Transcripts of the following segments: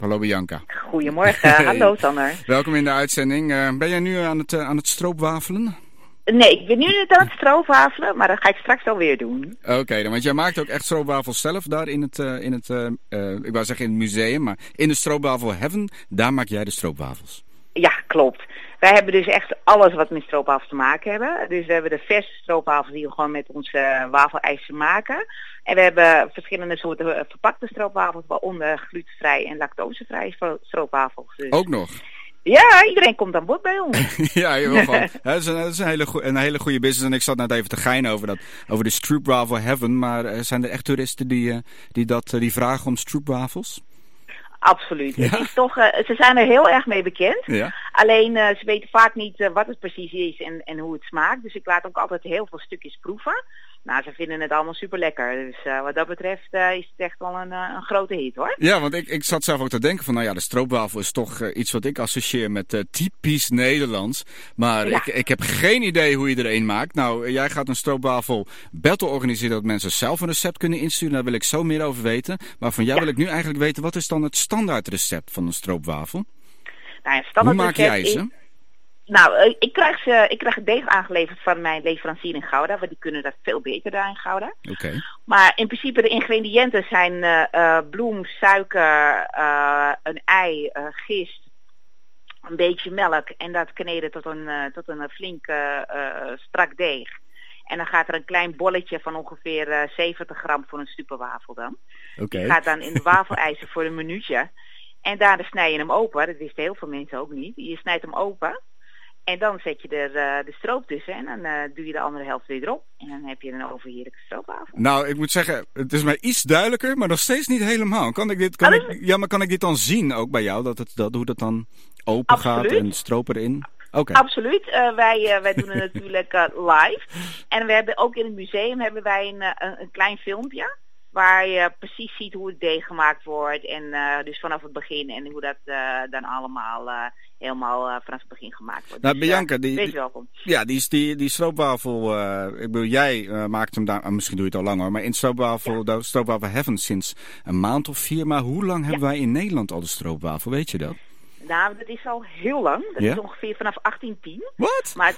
Hallo Bianca. Goedemorgen, hallo Sander. Welkom in de uitzending. Ben jij nu aan het stroopwafelen? Nee, ik ben nu niet aan het stroopwafelen, maar dat ga ik straks alweer doen. Oké, want jij maakt ook echt stroopwafels zelf daar in het ik wou zeggen in het museum, maar in de Stroopwafel Heaven, daar maak jij de stroopwafels. Ja, klopt. Wij hebben dus echt alles wat met stroopwafels te maken hebben. Dus we hebben de verse stroopwafels die we gewoon met onze wafelijzer maken. En we hebben verschillende soorten verpakte stroopwafels, waaronder glutenvrij en lactosevrij stroopwafels. Dus... Ook nog? Ja, iedereen komt aan bod bij ons. Ja, dat is een hele goede business. En ik zat net even te geinen over de Stroopwafel Heaven. Maar zijn er echt toeristen die vragen om stroopwafels? Absoluut. Ja? Het is toch, ze zijn er heel erg mee bekend. Ja. Alleen ze weten vaak niet wat het precies is en hoe het smaakt. Dus ik laat ook altijd heel veel stukjes proeven. Nou, ze vinden het allemaal super lekker. Dus wat dat betreft is het echt wel een grote hit hoor. Ja, want ik zat zelf ook te denken van, nou ja, de stroopwafel is toch iets wat ik associeer met typisch Nederlands. Maar ja. Ik heb geen idee hoe je er een maakt. Nou, jij gaat een stroopwafel battle organiseren dat mensen zelf een recept kunnen insturen. Daar wil ik zo meer over weten. Maar van jou wil ik nu eigenlijk weten, wat is dan het standaard recept van een stroopwafel? Nou, hoe maak jij ze? Nou, ik krijg het deeg aangeleverd van mijn leverancier in Gouda, want die kunnen dat veel beter daar in Gouda. Okay. Maar in principe de ingrediënten zijn bloem, suiker, een ei, gist, een beetje melk en dat kneden tot een flink strak deeg. En dan gaat er een klein bolletje van ongeveer 70 gram voor een stupenwafel dan. Okay. Die gaat dan in de wafelijzer voor een minuutje. En daarna snij je hem open, dat wisten heel veel mensen ook niet. Je snijdt hem open. En dan zet je er de stroop tussen en dan doe je de andere helft weer erop. En dan heb je een overheerlijke stroopwafel. Nou, ik moet zeggen, het is mij iets duidelijker, maar nog steeds niet helemaal. Kan ik dit dan zien ook bij jou, hoe dat dan open gaat en stroop erin? Okay. Absoluut. Wij doen het natuurlijk live. En we hebben ook in het museum hebben wij een klein filmpje. Waar je precies ziet hoe het deeg gemaakt wordt. En dus vanaf het begin. En hoe dat dan allemaal helemaal vanaf het begin gemaakt wordt. Nou, dus, Bianca, wees welkom. Ja, die stroopwafel. Ik bedoel, jij maakt hem daar. Misschien doe je het al langer. Maar in de Stroopwafel Heaven sinds een maand of 4. Maar hoe lang hebben wij in Nederland al de stroopwafel? Weet je dat? Nou, dat is al heel lang. Dat is ongeveer vanaf 1810. Wat? Maar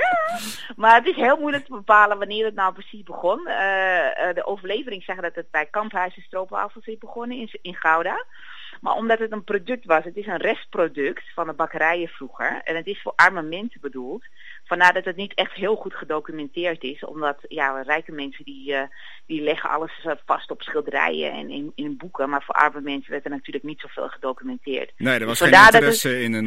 het is heel moeilijk te bepalen wanneer het nou precies begon. De overlevering zegt dat het bij Kamphuizen stroopwafels is begonnen in Gouda. Maar omdat het een product was, het is een restproduct van de bakkerijen vroeger. En het is voor arme mensen bedoeld. Vandaar dat het niet echt heel goed gedocumenteerd is. Omdat rijke mensen die leggen alles vast op schilderijen en in boeken. Maar voor arme mensen werd er natuurlijk niet zoveel gedocumenteerd. Nee, er was geen interesse in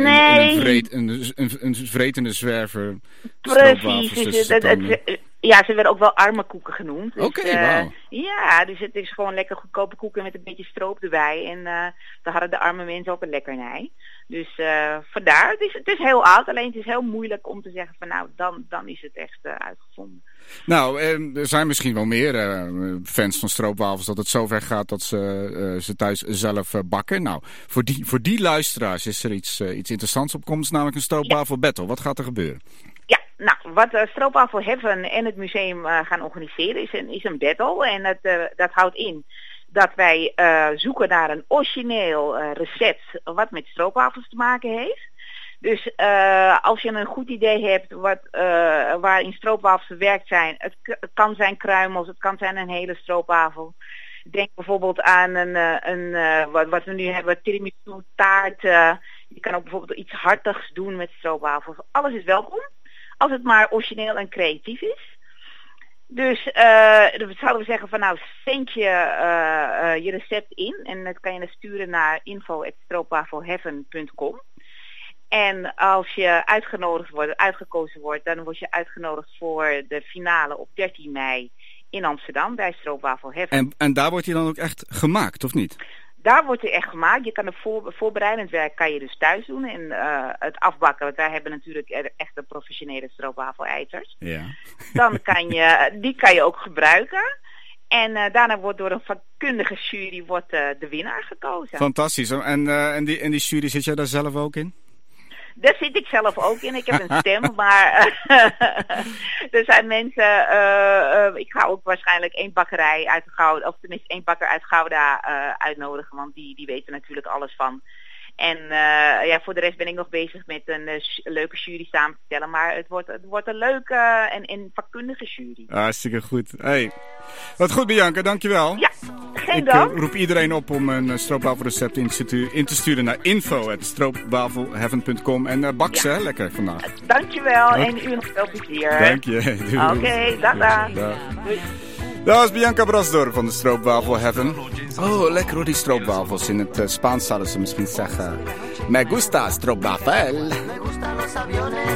een vretende zwerver. Precies. Ja, ze werden ook wel arme koeken genoemd. Dus, Oké, wauw. Ja, dus het is gewoon lekker goedkope koeken met een beetje stroop erbij. En dan hadden de arme mensen ook een lekkernij. Dus vandaar, het is heel oud. Alleen het is heel moeilijk om te zeggen van nou, dan is het echt uitgevonden. Nou, er zijn misschien wel meer fans van stroopwafels dat het zover gaat dat ze thuis zelf bakken. Nou, voor die luisteraars is er iets interessants op komst, namelijk een stroopwafel battle. Wat gaat er gebeuren? Ja, nou, wat Stroopwafel Heaven en het museum gaan organiseren is een battle. En dat houdt in dat wij zoeken naar een origineel recept wat met stroopwafels te maken heeft. Dus als je een goed idee hebt waarin stroopwafels verwerkt zijn, het kan zijn kruimels, het kan zijn een hele stroopwafel. Denk bijvoorbeeld aan wat we nu hebben, tiramisu taart. Je kan ook bijvoorbeeld iets hartigs doen met stroopwafels. Alles is welkom, als het maar origineel en creatief is. Dus zouden we zeggen van nou, zend je recept in en dat kan je dan sturen naar info@stroopwafelheaven.com. En als je uitgekozen wordt, dan word je uitgenodigd voor de finale op 13 mei in Amsterdam bij Stroopwafel Heaven. En daar wordt hij dan ook echt gemaakt, of niet? Daar wordt hij echt gemaakt. Je kan het voorbereidend werk kan je dus thuis doen. En het afbakken, want wij hebben natuurlijk echte professionele stroopwafelijzers. Ja. Dan die kan je ook gebruiken. En daarna wordt door een vakkundige jury de winnaar gekozen. Fantastisch. En die jury, zit jij daar zelf ook in? Daar zit ik zelf ook in. Ik heb een stem, maar er zijn mensen... ik ga ook waarschijnlijk één bakkerij uit Gouda, of tenminste één bakker uit Gouda uitnodigen, want die weten natuurlijk alles van. En voor de rest ben ik nog bezig met een leuke jury samen te stellen. Maar het wordt een leuke en vakkundige jury. Hartstikke goed. Hey, wat goed Bianca, dankjewel. Ja, geen dank. Ik roep iedereen op om een stroopwafelrecept in te sturen naar info@stroopwafelheaven.com. En bak ze lekker vandaag. Dankjewel en u nog veel plezier. Dank je. Oké, dag. Doei. Dat was Bianca Brasdor van de Stroopwafel Heaven. Oh, lekker hoor, die stroopwafels. In het Spaans zouden ze misschien zeggen... Me gusta stroopwafel.